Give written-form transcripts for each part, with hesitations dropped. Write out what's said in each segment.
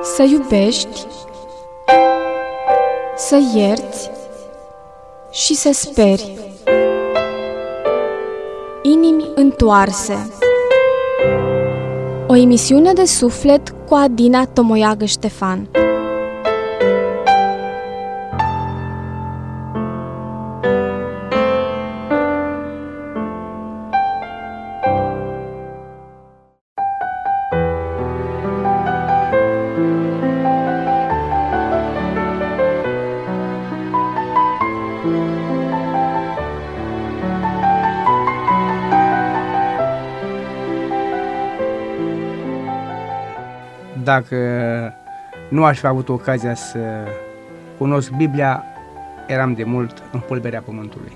Să iubești, să ierți și să speri. Inimi întoarse. O emisiune de suflet cu Adina Tomoiagă Ștefan. Dacă nu aș fi avut ocazia să cunosc Biblia, eram de mult în pulberea pământului.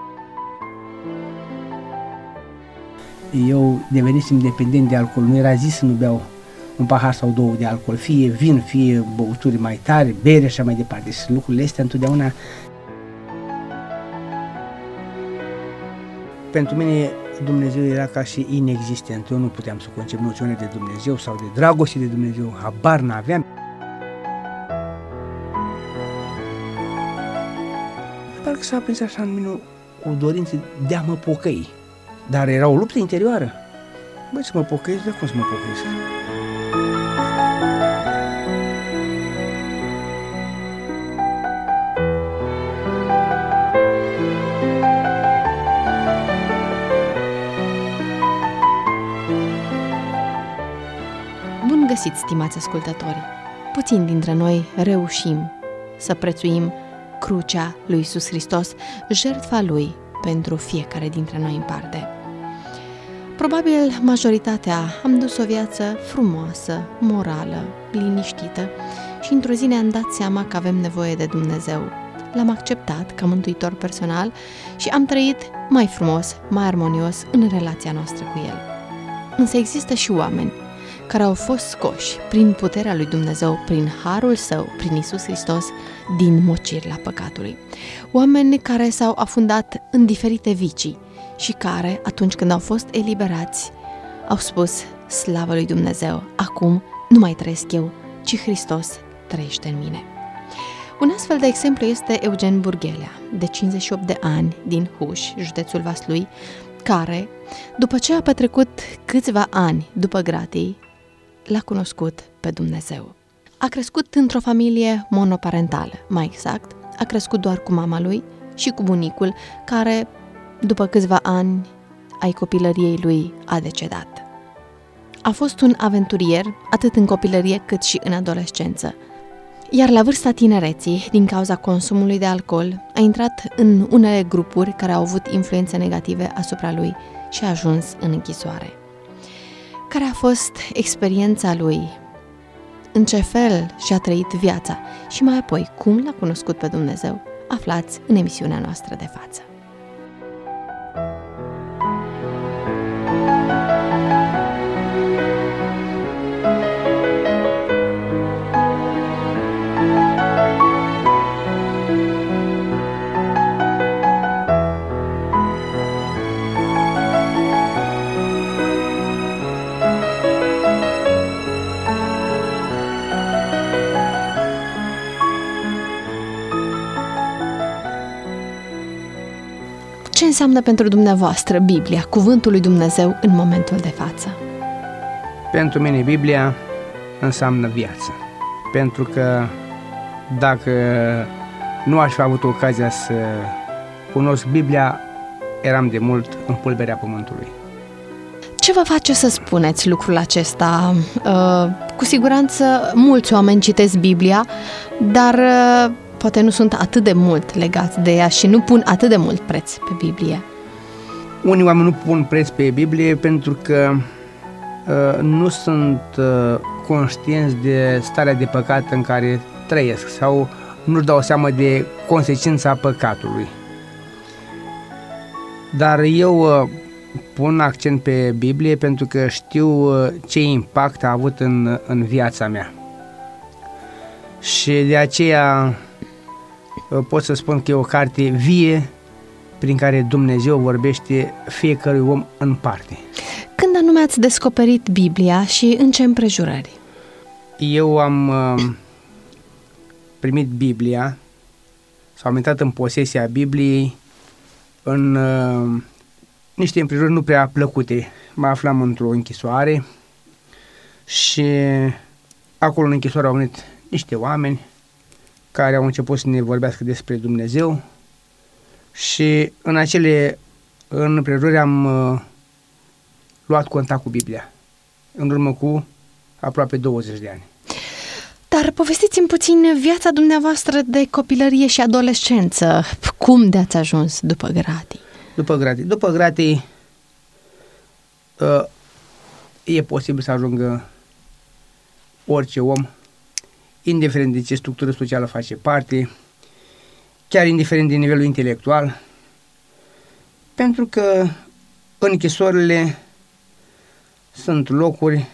Eu devenisem dependent de alcool, nu era zis să nu beau un pahar sau două de alcool, fie vin, fie băuturi mai tare, bere și așa mai departe. Și lucrurile astea întotdeauna... Pentru mine Dumnezeu era ca și inexistent. Eu nu puteam să concep noțiune de Dumnezeu sau de dragoste de Dumnezeu, habar n-aveam. Parcă s-a aprins așa în mine o dorință de a mă pocăi. Dar era o luptă interioară. Băi, să mă pocăiesc, de cum să mă pocăiesc? Bun găsit, stimați ascultători! Puțini dintre noi reușim să prețuim crucea lui Iisus Hristos, jertfa Lui pentru fiecare dintre noi în parte. Probabil majoritatea am dus o viață frumoasă, morală, liniștită și într-o zi ne-am dat seama că avem nevoie de Dumnezeu. L-am acceptat ca mântuitor personal și am trăit mai frumos, mai armonios în relația noastră cu El. Însă există și oameni care au fost scoși prin puterea lui Dumnezeu, prin harul Său, prin Iisus Hristos, din mocirla păcatului. Oameni care s-au afundat în diferite vicii și care, atunci când au fost eliberați, au spus: slavă lui Dumnezeu, acum nu mai trăiesc eu, ci Hristos trăiește în mine. Un astfel de exemplu este Eugen Burghelea, de 58 de ani, din Huș, județul Vaslui, care, după ce a petrecut câțiva ani după gratii, l-a cunoscut pe Dumnezeu. A crescut într-o familie monoparentală, mai exact, a crescut doar cu mama lui și cu bunicul, care, după câțiva ani ai copilăriei lui, a decedat. A fost un aventurier, atât în copilărie cât și în adolescență, iar la vârsta tinereții, din cauza consumului de alcool, a intrat în unele grupuri care au avut influențe negative asupra lui și a ajuns în închisoare. Care a fost experiența lui? În ce fel și-a trăit viața? Și mai apoi, cum l-a cunoscut pe Dumnezeu? Aflați în emisiunea noastră de față. Ce înseamnă pentru dumneavoastră Biblia, cuvântul lui Dumnezeu în momentul de față? Pentru mine Biblia înseamnă viață. Pentru că dacă nu aș fi avut ocazia să cunosc Biblia, eram de mult în pulberea pământului. Ce vă face să spuneți lucrul acesta? Cu siguranță mulți oameni citesc Biblia, dar poate nu sunt atât de mult legați de ea și nu pun atât de mult preț pe Biblie. Unii oameni nu pun preț pe Biblie pentru că nu sunt conștienți de starea de păcat în care trăiesc sau nu-și dau seama de consecința păcatului. Dar eu pun accent pe Biblie pentru că știu ce impact a avut în viața mea. Și de aceea pot să spun că e o carte vie prin care Dumnezeu vorbește fiecărui om în parte. Când anume ați descoperit Biblia și în ce împrejurări? Eu am primit Biblia, sau am intrat în posesia Bibliei în niște împrejurări nu prea plăcute. Mă aflam într-o închisoare și acolo în închisoare au venit niște oameni care au început să ne vorbească despre Dumnezeu și în împrejurări am luat contact cu Biblia în urmă cu aproape 20 de ani. Dar povestiți-mi puțin viața dumneavoastră de copilărie și adolescență. Cum de-ați ajuns după gratii? După gratii e posibil să ajungă orice om, indiferent de ce structură socială face parte, chiar indiferent de nivelul intelectual, pentru că închisorile sunt locuri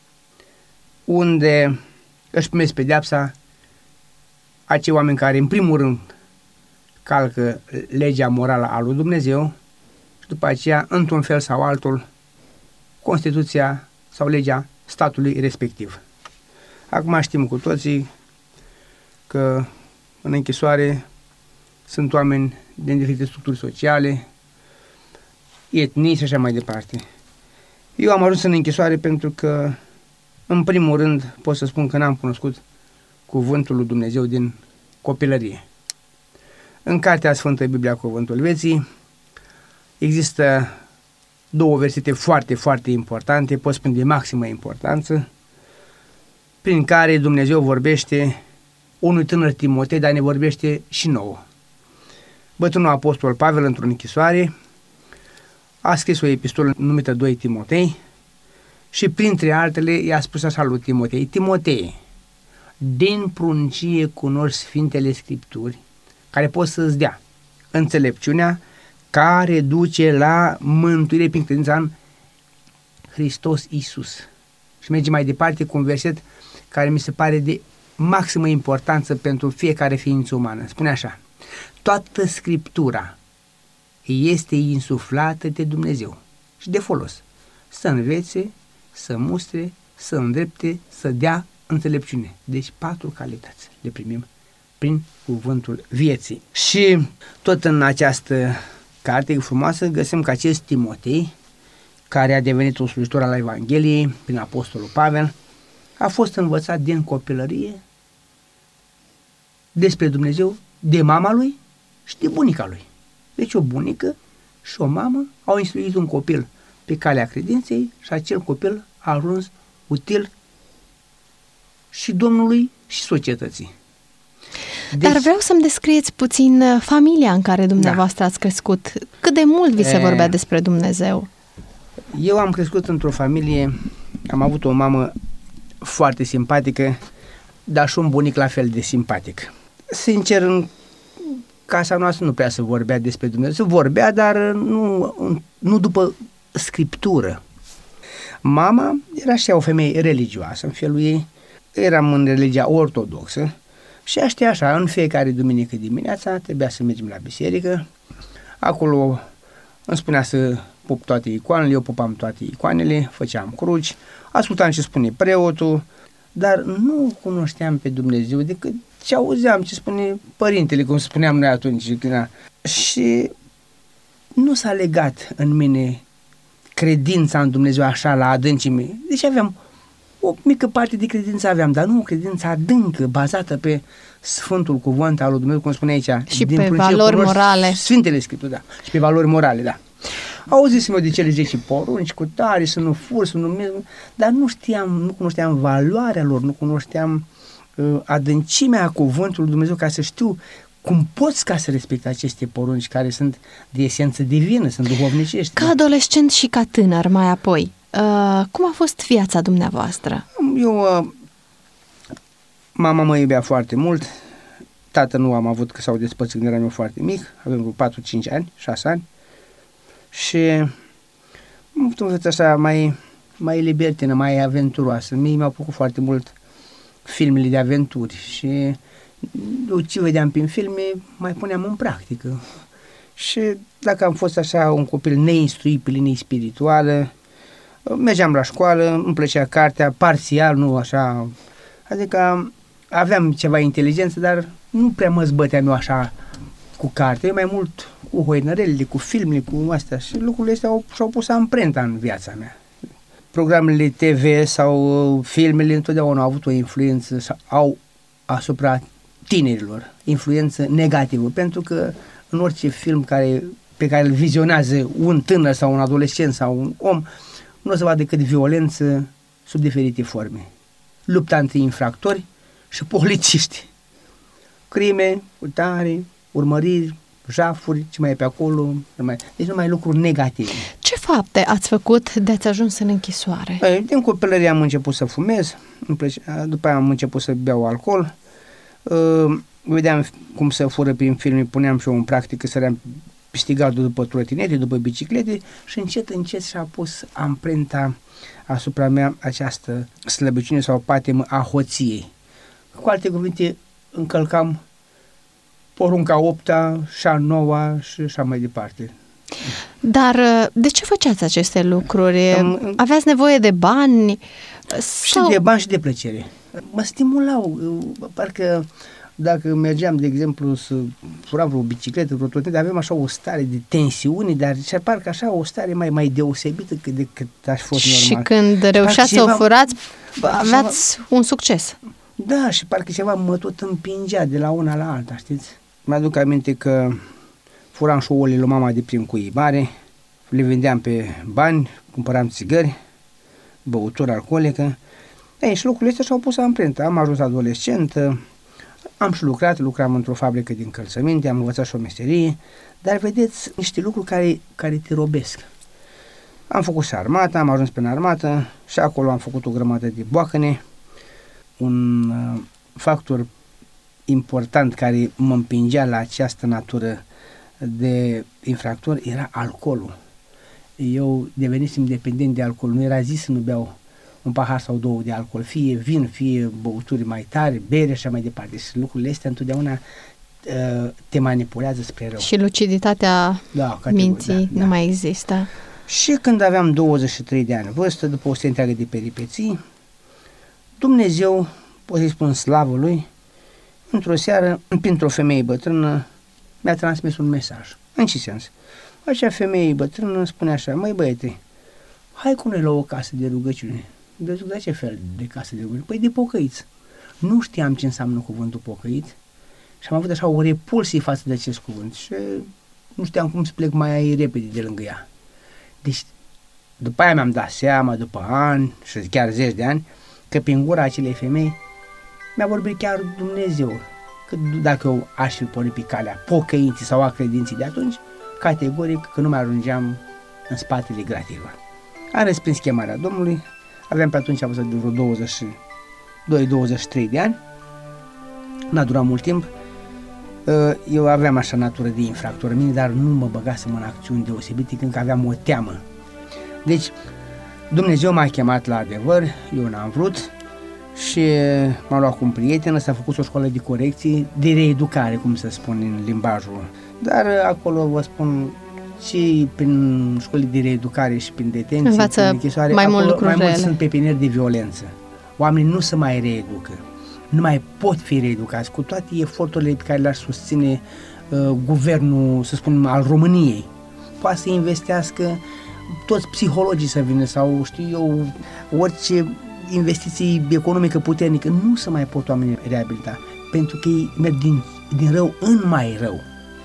unde își primesc pedeapsa acei oameni care în primul rând calcă legea morală a lui Dumnezeu și după aceea, într-un fel sau altul, Constituția sau legea statului respectiv. Acum știm cu toții că în închisoare sunt oameni din diferite structuri sociale, etnii și așa mai departe. Eu am ajuns în închisoare pentru că, în primul rând, pot să spun că n-am cunoscut cuvântul lui Dumnezeu din copilărie. În Cartea Sfântă Biblia Cuvântul Vieții există două versete foarte, foarte importante, pot spune de maximă importanță, prin care Dumnezeu vorbește unui tânăr Timotei, dar ne vorbește și nouă. Bătrânul apostol Pavel, într-o închisoare, a scris o epistolă numită 2 Timotei și printre altele i-a spus așa lui Timotei: Timotei, din pruncie cunoști Sfintele Scripturi, care pot să-ți dea înțelepciunea care duce la mântuire prin credința în Hristos Iisus. Și merge mai departe cu un verset care mi se pare de maximă importanță pentru fiecare ființă umană. Spune așa: toată Scriptura este insuflată de Dumnezeu și de folos să învețe, să mustre, să îndrepte, să dea înțelepciune. Deci 4 calități le primim prin cuvântul vieții. Și tot în această carte frumoasă găsim că acest Timotei, care a devenit un slujitor al Evangheliei prin apostolul Pavel, a fost învățat din copilărie despre Dumnezeu de mama lui și de bunica lui. Deci o bunică și o mamă au instruit un copil pe calea credinței și acel copil a ajuns util și Domnului și societății. Deci, dar vreau să-mi descrieți puțin familia în care dumneavoastră ați crescut. Cât de mult vi se vorbea despre Dumnezeu? Eu am crescut într-o familie, am avut o mamă foarte simpatică, dar și un bunic la fel de simpatic. Sincer, în casa noastră nu prea se vorbea despre Dumnezeu. Se vorbea, dar nu după Scriptură. Mama era și ea o femeie religioasă, în felul ei. Eram în religia ortodoxă și știa așa, în fiecare duminică dimineața trebuia să mergem la biserică. Acolo îmi spunea să pup toate icoanele, eu pupam toate icoanele, făceam cruci, ascultam ce spune preotul, dar nu cunoșteam pe Dumnezeu decât ce auzeam, ce spune părintele, cum spuneam noi atunci. Și nu s-a legat în mine credința în Dumnezeu așa la adâncime. Deci aveam o mică parte de credință, dar nu o credință adâncă, bazată pe Sfântul Cuvânt al lui Dumnezeu, cum spune aici. Și pe valori morale. Sfintele Scripturi, da. Și pe valori morale, da. Auzisem eu de cele 10 porunci, cu tare, să nu fur, să nu... Dar nu cunoșteam valoarea lor, nu cunoșteam adâncimea cuvântului Dumnezeu ca să știu cum poți ca să respecti aceste porunci care sunt de esență divină, sunt duhovnicești. Ca adolescent și ca tânăr mai apoi, cum a fost viața dumneavoastră? Mama mă iubea foarte mult, tată nu am avut, că s-au despărțit când eram eu foarte mic, avem vreo 4-5 ani, 6 ani și am avut o viață așa mai libertină, mai aventuroasă. Mie mi-au plăcut foarte mult filmele de aventuri și ce vedeam prin filme mai puneam în practică. Și dacă am fost așa un copil neinstruit pe linie spirituală, mergeam la școală, îmi plăcea cartea, parțial, nu așa, Adică aveam ceva inteligență, dar nu prea mă zbăteam eu așa cu carte, mai mult cu hoinărelile, cu filmele, cu astea, și lucrurile astea și-au pus amprenta în viața mea. Programele TV sau filmele întotdeauna au avut o influență, au asupra tinerilor, influență negativă, pentru că în orice film pe care îl vizionează un tânăr sau un adolescent sau un om, nu o să vadă decât violență sub diferite forme. Lupta între infractori și polițiști. Crime, urtare, urmăriri, jafuri, ce mai e pe acolo, deci numai lucruri negative. Ce fapte ați făcut de ați ajuns în închisoare? Din copilărie am început să fumez, după aia am început să beau alcool, vedeam cum se fură prin filme, puneam și eu în practică, săream peste gardul după trotinete, după biciclete și încet și-a pus amprenta asupra mea această slăbiciune sau patimă a hoției. Cu alte cuvinte, încălcam porunca 8-a și a 9-a și așa mai departe. Dar de ce făceați aceste lucruri? Aveați nevoie de bani? Sau... Și de bani și de plăcere. Mă stimulau, parcă dacă mergeam, de exemplu, să furam vreo bicicletă, vreo trotinetă, aveam așa o stare de tensiune, dar și parcă așa o stare mai deosebită decât aș fost normal. Și când reușeați să o furați, aveați un succes. Da, și parcă ceva mă tot împingea de la una la alta, știți? Mi-aduc aminte că furam și ouăle lui mama de prin cuibare, le vindeam pe bani, cumpăram țigări, băutură alcoolică. Ei, și lucrurile astea și-au pus amprentă. Am ajuns adolescent, am și lucram într-o fabrică de încălțăminte, am învățat și o meserie, dar vedeți niște lucruri care te robesc. Am făcut și armata, am ajuns în armată și acolo am făcut o grămadă de boacăne. Un factor important care mă împingea la această natură de infractor era alcoolul. Eu devenisem dependent de alcool, nu era zis să nu beau un pahar sau două de alcool, fie vin, fie băuturi mai tare, bere și mai departe. Și lucrurile astea întotdeauna te manipulează spre rău. Și luciditatea minții nu mai există. Și când aveam 23 de ani vârstă, după o serie întreagă de peripeții, Dumnezeu, pot să-i spun slavă Lui, într-o seară, printr-o femeie bătrână, mi-a transmis un mesaj. În ce sens? Acea femeie bătrână spune așa: măi băiete, hai cu noi la o casă de rugăciune. De ce fel de casă de rugăciune? Păi de pocăiți. Nu știam ce înseamnă cuvântul pocăit și am avut așa o repulsie față de acest cuvânt și nu știam cum să plec mai repede de lângă ea. Deci, după aia mi-am dat seama, după ani și chiar 10 de ani, că prin gura acelei femei mi-a vorbit chiar Dumnezeu. Că dacă eu aș fi pornit pe calea pocăinții sau a credinții de atunci, categoric că nu mai ajungeam în spatele gratilor. Am respins chemarea Domnului, aveam pe atunci avut de vreo 22-23 de ani, n-a durat mult timp, eu aveam așa natură de infractor în mine, dar nu mă băgasem în acțiuni deosebite, când aveam o teamă. Deci, Dumnezeu m-a chemat la adevăr, eu n-am vrut și m-am luat cu un prieten, ăsta a făcut o școală de corecții, de reeducare, cum se spune în limbajul. Dar acolo vă spun, și prin școli de reeducare și prin detenție, învață prin închisoare, mai mult sunt pepinieri de violență. Oamenii nu se mai reeducă, nu mai pot fi reeducați, cu toate eforturile pe care le-ar susține guvernul, să spunem, al României. Poate să investească toți psihologii să vină sau știu eu, orice investiții economică puternică, nu se mai pot oamenii reabilita, pentru că ei merg din rău în mai rău.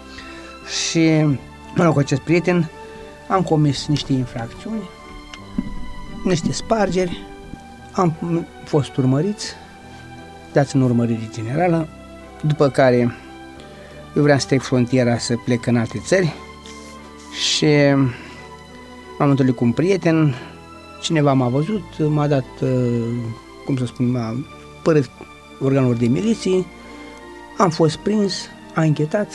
Și mă rog, cu acest prieten am comis niște infracțiuni, niște spargeri, am fost urmăriți, dați în urmărire generală, după care eu vreau să trec frontiera să plec în alte țări și m-am întâlnit cu un prieten, cineva m-a văzut, m-a dat, cum să spun, m-a părăsit organul de miliție, am fost prins, a închetat,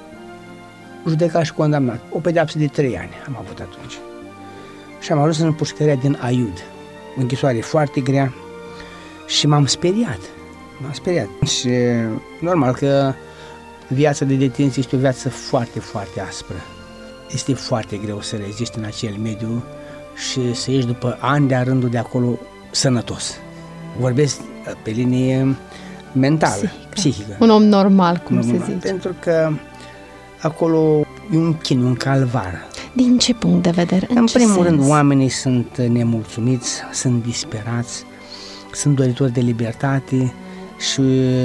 judecat și condamnat. O pedeapsă de 3 ani am avut atunci. Și am ajuns în pușcăria din Aiud, o închisoare foarte grea și m-am speriat. Și normal că viața de detenție este o viață foarte, foarte aspră. Este foarte greu să reziști în acel mediu și să ieși după ani de-a rândul de acolo sănătos. Vorbesc pe linie mentală, psihică. Un om normal, cum se zice. Pentru că acolo e un chin, un calvar. Din ce punct de vedere? În primul rând, oamenii sunt nemulțumiți, sunt disperați, sunt doritori de libertate și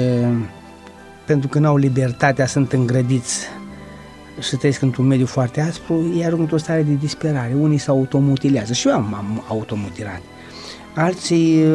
pentru că nu au libertatea, sunt îngrădiți și trăiesc într-un mediu foarte aspru, ei ajung într-o stare de disperare. Unii se automutilează și eu m-am automutilat. Alții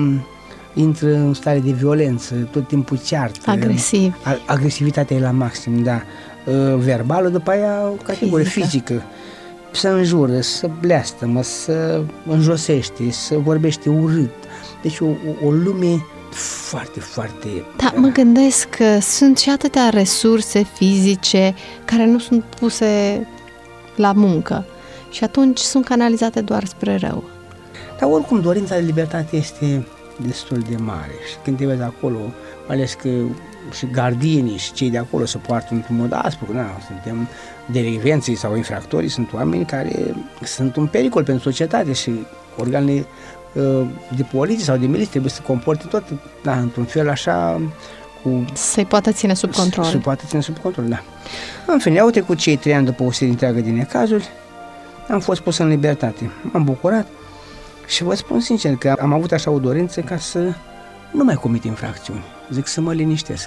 intră în stare de violență, tot timpul ceartă. Agresiv. Agresivitatea e la maxim, da. Verbală, după aia categorie fizică. Se înjură, se bleastămă, se înjosește, se vorbește urât. Deci o lume foarte, foarte... Da, mă gândesc că sunt și atâtea resurse fizice care nu sunt puse la muncă și atunci sunt canalizate doar spre rău. Dar oricum dorința de libertate este destul de mare și când te vezi acolo, mai ales că și gardienii și cei de acolo se poartă într-un mod aspru, suntem delinvenții sau infractorii, sunt oameni care sunt un pericol pentru societate și organele de poliție sau de miliție trebuie să comporte tot într-un fel așa să-i poată ține sub control. Să-i poată ține sub control, da. În fine, au trecut cei 3 ani după o serie întreagă de necazuri, am fost pus în libertate. M-am bucurat și vă spun sincer că am avut așa o dorință ca să nu mai comit infracțiuni. Zic să mă liniștesc.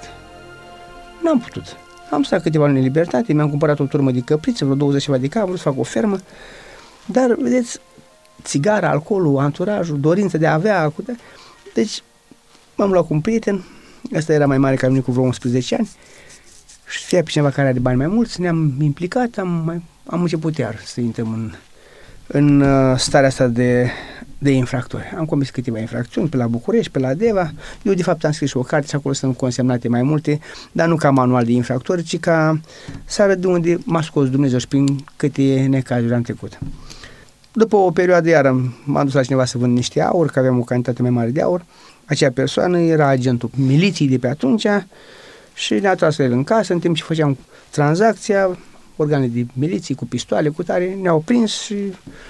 N-am putut. Am stat câteva luni în libertate, mi-am cumpărat o turmă de căprițe, vreo 20 ceva de cap, am vrut să fac o fermă, dar, vedeți, țigara, alcoolul, anturajul, dorința de a avea, deci m-am luat cu un prieten, ăsta era mai mare ca mine cu vreo 11 ani, și știa pe cineva care are bani mai mulți, ne-am implicat, am început iar să intrăm în starea asta de infractori. Am comis câteva infracțiuni pe la București, pe la Deva. Eu de fapt am scris și o carte și acolo sunt consemnate mai multe, dar nu ca manual de infractori, ci ca să arăt de unde m-a scos Dumnezeu și prin câte necazuri am trecut. După o perioadă iară m-am dus la cineva să vând niște aur, că aveam o cantitate mai mare de aur. Acea persoană era agentul miliției de pe atunci și ne-a tras el în casă în timp ce făceam tranzacția. Organele de miliții cu pistoale, cu tare, ne-au prins și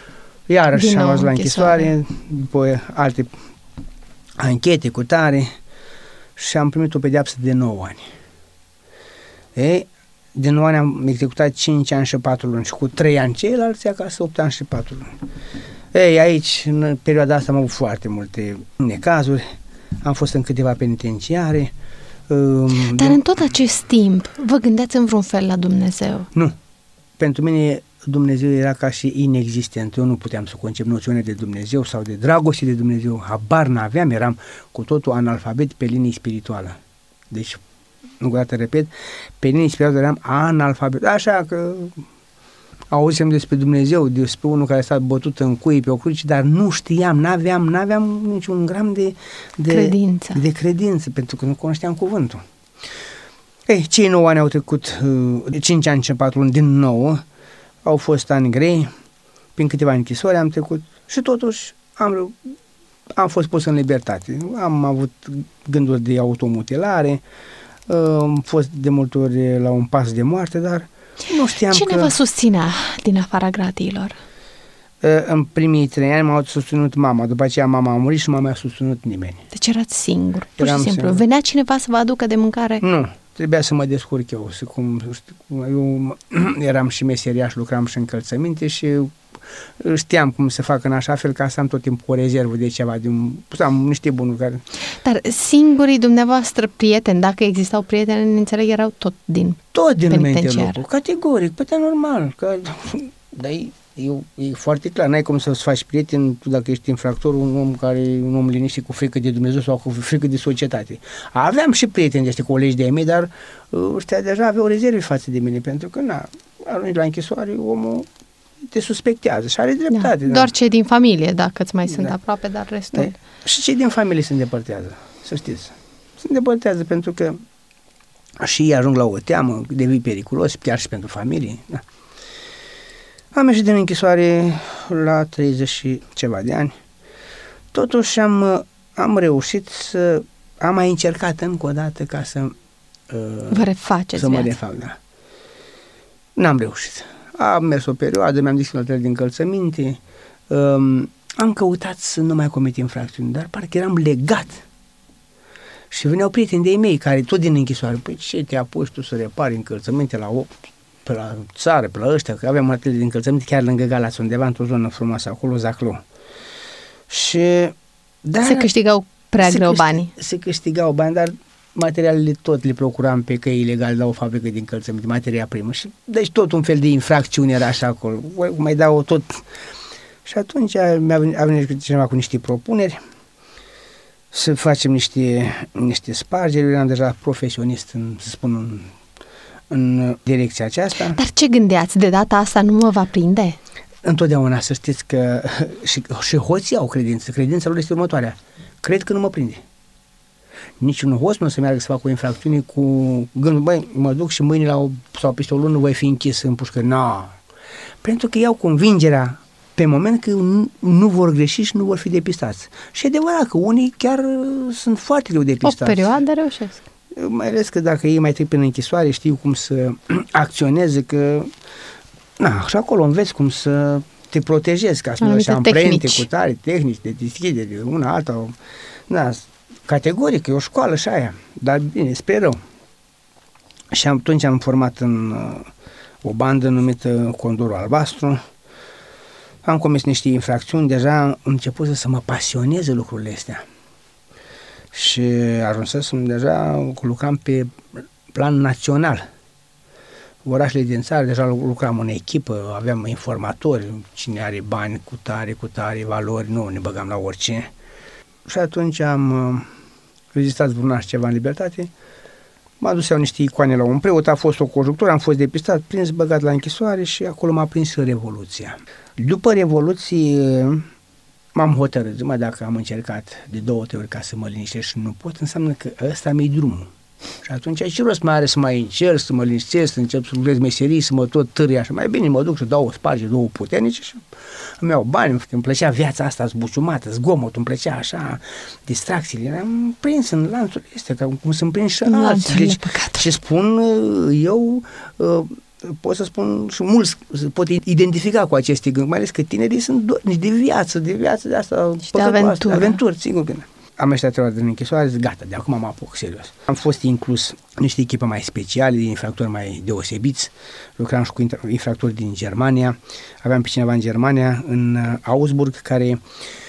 iarăși am ajuns la închisoare după alte anchete cu tare și am primit o pedeapsă de 9 ani. De 9 ani am executat 5 ani și 4 luni și cu 3 ani ceilalți acasă 8 ani și 4 luni. Aici, în perioada asta am avut foarte multe necazuri, am fost în câteva penitenciare. Dar în tot acest timp, vă gândeați în vreun fel la Dumnezeu? Nu. Pentru mine Dumnezeu era ca și inexistent. Eu nu puteam să concep noțiunea de Dumnezeu sau de dragoste de Dumnezeu. Habar n-aveam, eram cu totul analfabet pe linie spirituală. Deci, încă o dată repet, pe linie spirituală eram analfabet. Așa că auzisem despre Dumnezeu, despre unul care s-a bătut în cui pe o cruce, dar nu știam, n-aveam niciun gram de credință, pentru că nu cunoșteam cuvântul. Cei 9 ani au trecut, 5 ani și 4 luni din nou, au fost ani grei, prin câteva închisori am trecut și totuși am fost pus în libertate. Am avut gânduri de automutilare, am fost de multe ori la un pas de moarte, dar nu știam. Cine vă susținea din afara gratiilor? În primii 3 ani m-a susținut mama, după aceea mama a murit și mama a susținut nimeni. Deci erați singur, pur și simplu. Singur. Venea cineva să vă aducă de mâncare? Nu, trebuia să mă descurc eu. Eu eram și meseriaș, lucram și încălțăminte și știam cum se fac în așa fel ca să am tot timpul o rezervă de ceva, am niște bunuri care... Dar singurii dumneavoastră prieteni, dacă existau prieteni, înțeleg, erau tot din penitenciar. Categoric, poate normal, că dar e foarte clar, n-ai cum să-ți faci prieten tu dacă ești infractor, un om liniștit cu frică de Dumnezeu sau cu frică de societate. Aveam și prieteni de ăștia, colegi de-ai mei, dar ăștia deja aveau rezerve față de mine, pentru că ajungi la închisoare, omul te suspectează și are dreptate. Da. Doar cei din familie, dacă îți mai sunt aproape, dar restul... Da. Și cei din familie se îndepărtează, să știți. Se îndepărtează pentru că și ei ajung la o teamă, devii periculos, chiar și pentru familie. Da. Am ieșit din închisoare la 30 și ceva de ani. Totuși am reușit am mai încercat încă o dată ca să vă refaceți să mă refac, da. N-am reușit. Am mers o perioadă, mi-am zis la de încălțăminte, am căutat să nu mai comit infracțiuni, dar parcă eram legat Și veneau prieteni de-ai mei care tot din închisoare, păi ce te apuci tu să repari încălțăminte pe la țară, pe la ăștia, că aveam atelier de încălțăminte chiar lângă Galați, undeva într-o zonă frumoasă, acolo, Zaclou. Și se câștigau prea greu banii. Se câștigau bani, dar materialele tot le procuram pe căi ilegale la o fabrică de încălțăminte, materia primă. Și deci tot un fel de infracțiune era așa acolo. Mai dau tot. Și atunci a venit cineva cu niște propuneri să facem niște spargeri. Eu eram deja profesionist, în direcția aceasta. Dar ce gândeați? De data asta nu mă va prinde? Întotdeauna să știți că și hoții au credință. Credința lor este următoarea. Cred că nu mă prinde. Niciun hoț nu o să meargă să facă o infracțiune cu gândul, băi, mă duc și mâine sau peste o lună voi fi închis în pușcă. Pentru că iau convingerea pe moment că nu vor greși și nu vor fi depistați. Și e adevărat că unii chiar sunt foarte greu depistați. O perioadă reușesc. Mai ales că dacă ei mai trec prin închisoare, știu cum să acționeze, că și acolo înveți cum să te protejezi, ca să nu și amprente cu tare, tehnici de deschidere, una alta, categoric, e o școală și aia, dar bine, spre rău. Și atunci am format în o bandă numită Condorul Albastru, am comis niște infracțiuni, deja am început să mă pasioneze lucrurile astea. Și ajunsesem deja, lucram pe plan național. Orașele din țară, deja lucram în echipă, aveam informatori, cine are bani cu tare, valori, nu ne băgam la orice. Și atunci am rezistat vreun ceva în libertate, m-a dus iau niște icoane la un preot, a fost o conjunctură, am fost depistat, prins, băgat la închisoare și acolo m-a prins Revoluția. După Revoluție m-am hotărât, dacă am încercat de 2-3 ori ca să mă liniștesc și nu pot, înseamnă că ăsta mi-e drumul. Și atunci ce rost mai are să mai încerc, să mă liniștesc, să încep să lucrez meserii, să mă tot târâi așa. Mai bine mă duc și dau o spargere, 2 puternice și îmi iau bani, îmi plăcea viața asta zbuciumată, zgomotul, îmi plăcea așa, distracțiile. Eram prins în lanțul ăsta, cum sunt prins și alții. Deci, ce spun eu, pot să spun și mulți pot identifica cu aceste gânduri, mai ales că tinerii sunt dornici de viață de asta. Și de aventură. Aventuri, sigur că am ieșit la din închisoare, zic, gata, de acum mă apuc serios. Am fost inclus niște echipe mai speciale, infractori mai deosebiți, lucram și cu infractori din Germania, aveam pe cineva în Germania, în Augsburg, care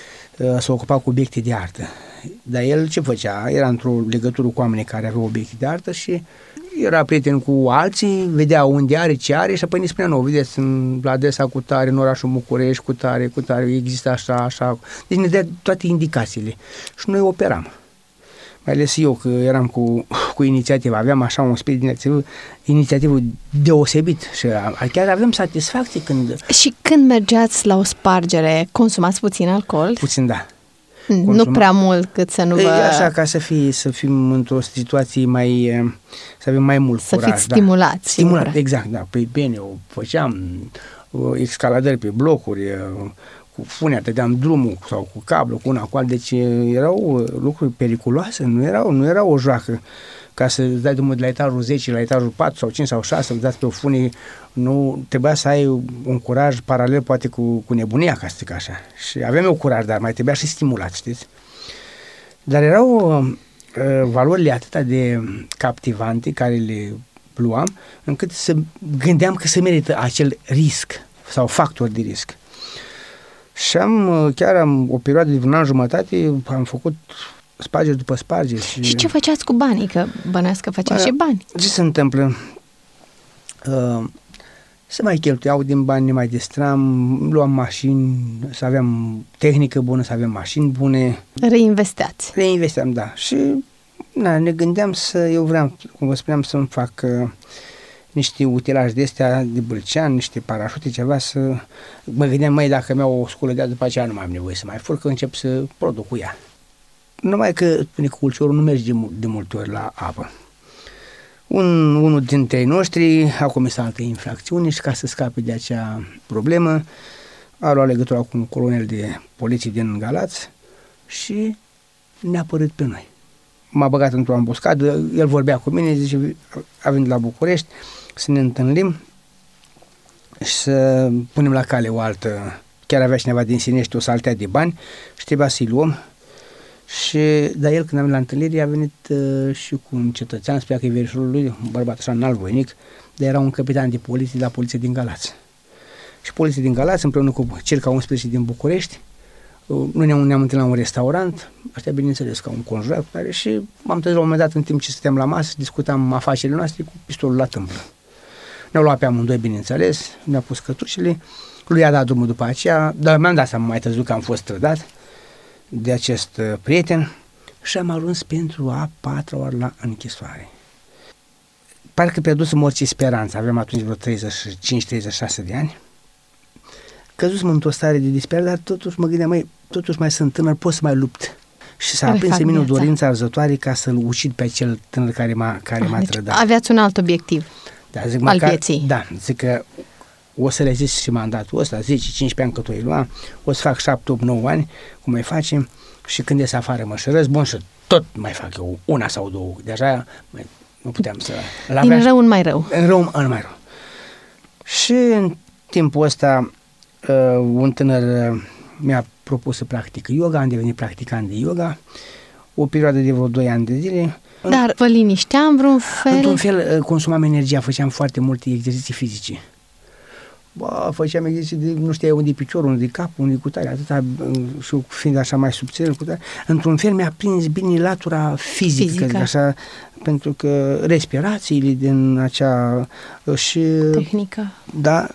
se ocupa cu obiecte de artă. Dar el ce făcea? Era într-o legătură cu oamenii care aveau obiecte de artă și era prieten cu alții, vedea unde are, ce are și apoi ne spunea, nu, vedeți, la adresa cu tare, în orașul București, cu tare, există așa. Deci ne dea toate indicațiile și noi operam. Mai ales eu, că eram cu inițiativă, aveam așa un spirit de inițiativă deosebit și chiar avem satisfacție când... Și când mergeați la o spargere, consumați puțin alcool? Puțin, da. Nu prea mult cât să nu vă... Așa, ca să fim într-o situație mai... să avem mai mult curaj. Să fiți stimulați. Stimulat, exact, da. Păi bine, eu făceam escaladări pe blocuri, cu funea, dădeam drumul sau cu cablu, cu una, cu alta, deci erau lucruri periculoase, nu era o joacă. Ca să dai drumul de la etajul 10, la etajul 4 sau 5 sau 6, să dați pe o funie, nu trebuia să ai un curaj paralel poate cu nebunia, ca să zic așa. Și aveam eu curaj, dar mai trebuia și stimulat, știți? Dar erau valorile atât de captivante care le luam, încât gândeam că se merită acel risc sau factor de risc. Și chiar am o perioadă de un an jumătate, am făcut spargeri după spargeri. Și ce făceați cu banii? Că bănuiesc că făceați și bani. Ce se întâmplă? Se mai cheltuiau din bani, ne mai distram, luam mașini, să aveam tehnică bună, să avem mașini bune. Reinvesteam, da. Și ne gândeam eu vreau, cum vă spuneam, să-mi fac niște utilaje de astea de bâlcean, niște parașute, ceva, să mă gândeam, dacă mi-au o sculă de după aceea nu mai am nevoie să mai fur, că încep să produc cu ea. Numai că puniculciorul nu merge de multe ori la apă. Unul dintre ei noștri a comis alte infracțiuni și ca să scape de acea problemă a luat legătura cu un colonel de poliție din Galați și ne-a părât pe noi. M-a băgat într-o ambuscadă, el vorbea cu mine, zice, a venit la București să ne întâlnim și să punem la cale o altă, chiar avea cineva din Sinești o saltea de bani și trebuia să-i luăm. Dar el, când am venit la întâlnire, a venit și cu un cetățean, spunea că e verișorul lui, un bărbat așa înalt, voinic, dar era un capitan de poliție la poliția din Galați. Și poliția din Galați, împreună cu circa 11 din București, noi ne-am întâlnit la un restaurant, ăștia bineînțeles ca un conjurat, și m-am trezit la un moment dat în timp ce stăteam la masă, discutam afacerile noastre cu pistolul la tâmplă. Ne-au luat pe amândoi, bineînțeles, ne-a pus cătușele, lui a dat drumul după aceea, dar mi-am dat seama mai târziu că am fost trădat de acest prieten și am ajuns pentru a 4-a oară la închisoare. Parcă pierdusem orice speranță, aveam atunci vreo 35-36 de ani. Căzusem într-o stare de disperare, dar totuși mă gândeam, totuși mai sunt tânăr, pot să mai lupt. Și s-a aprins în mine o dorință arzătoare ca să-l ucid pe acel tânăr care m-a deci trădat. Aveați un alt obiectiv al vieții. Da, zic că o să le zici și mandatul ăsta, 10-15 ani cât o îi lua, o să fac 7-8-9 ani, cum mai facem, și când ies afară mă șerăz, bun, și tot mai fac eu una sau două. Deja nu puteam să... Din rău în mai rău. În rău în mai rău. Și în timpul ăsta un tânăr mi-a propus să practic yoga, am devenit practicant de yoga, o perioadă de vreo 2 ani de zile. Dar vă liniștea în vreun fel? Într-un fel consumam energia, făceam foarte multe exerciții fizice. Făceam exerciții de, nu știai unde e piciorul, unde e capul, unde e cutare, atâta, și fiind așa mai subțire, cutare. Într-un fel mi-a prins bine latura fizică. Așa, pentru că respirațiile din acea și... tehnică. Da,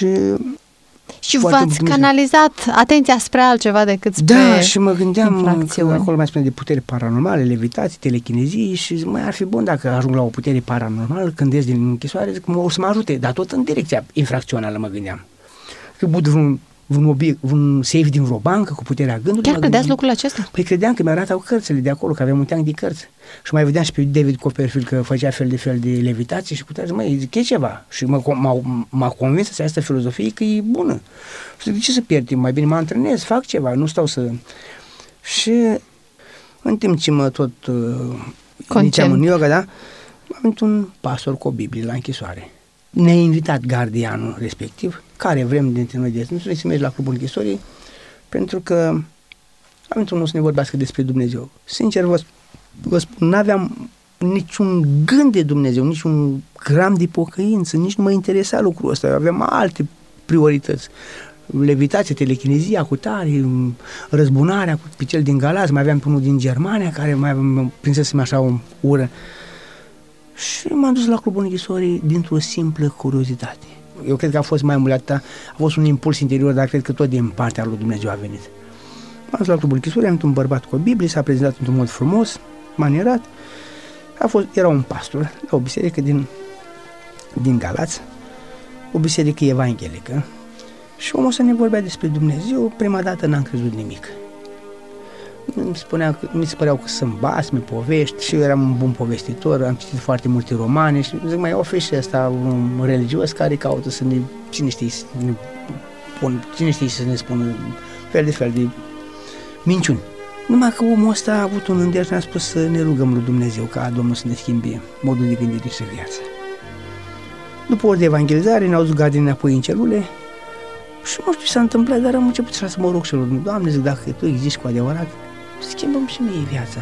și v-ați canalizat atenția spre altceva decât spre Da, și mă gândeam infracțiuni. că acolo mai spune de puteri paranormale, levitații, telechinezii și zic, ar fi bun dacă ajung la o putere paranormală când ies din închisoare, zic, o să mă ajute, dar tot în direcția infracțională mă gândeam. Că bud vreun safe din vreo bancă cu puterea gândului. Chiar credeați lucrul acesta? Păi credeam că mi-arătau cărțile de acolo, că aveam un teanc de cărți. Și mai vedeam și pe David Copperfield că făcea fel de levitații și putea zic, zic, e ceva. Și m-a convins această filozofie că e bună. Și zic, de ce să pierd timp? Mai bine mă antrenez, fac ceva, nu stau să... Și în timp ce mă tot inițiam în yoga, da, am venit un pastor cu o Biblie la închisoare. Ne-a invitat gardianul respectiv, care vrem dintre noi de să mergi la clubul închisorii, pentru că am venit unul să ne vorbească despre Dumnezeu. Sincer vă spun, n-aveam niciun gând de Dumnezeu, niciun gram de pocăință, nici nu mă interesa lucrul ăsta. Eu aveam alte priorități. Levitație, telechinezia, cutare, răzbunarea pe cel din Galați, mai aveam pe unul din Germania care mai prinsesem așa o ură. Și m-am dus la clubul închisorii dintr-o simplă curiozitate. Eu cred că a fost mai mult atâta, a fost un impuls interior, dar cred că tot din partea lui Dumnezeu a venit. M-am dus la clubul închisorii, am venit un bărbat cu o Biblie, s-a prezentat într-un mod frumos, manierat. Era un pastor la o biserică din Galați, o biserică evanghelică, și omul ăsta ne vorbea despre Dumnezeu. Prima dată n-am crezut nimic. Mi se păreau că sunt basme, povești, și eu eram un bun povestitor, am citit foarte multe romane și zic, mai ofer și ăsta un religios care caută să ne, cine știe să ne spună fel de minciuni. Numai că omul ăsta a avut un îndemn și ne-a spus să ne rugăm lui Dumnezeu ca Domnul să ne schimbe modul de gândire și viață. După ori de evangelizare ne-au dus gardienii înapoi în celule și nu știu ce s-a întâmplat, dar am început să mă rog și lui Doamne, zic, dacă Tu existi cu adevărat, schimbăm și mie viața.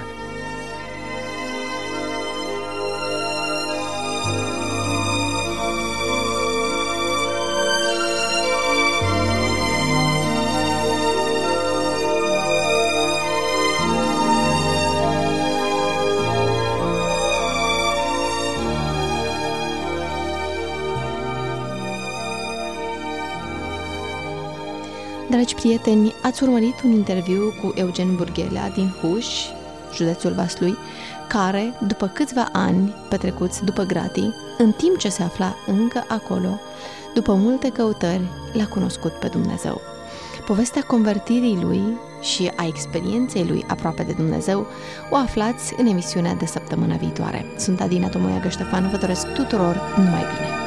Dragi prieteni, ați urmărit un interviu cu Eugen Burghelea din Huș, județul Vaslui, care, după câțiva ani petrecuți după gratii, în timp ce se afla încă acolo, după multe căutări, l-a cunoscut pe Dumnezeu. Povestea convertirii lui și a experienței lui aproape de Dumnezeu o aflați în emisiunea de săptămâna viitoare. Sunt Adina Tomoiagă Ștefan, vă doresc tuturor numai bine!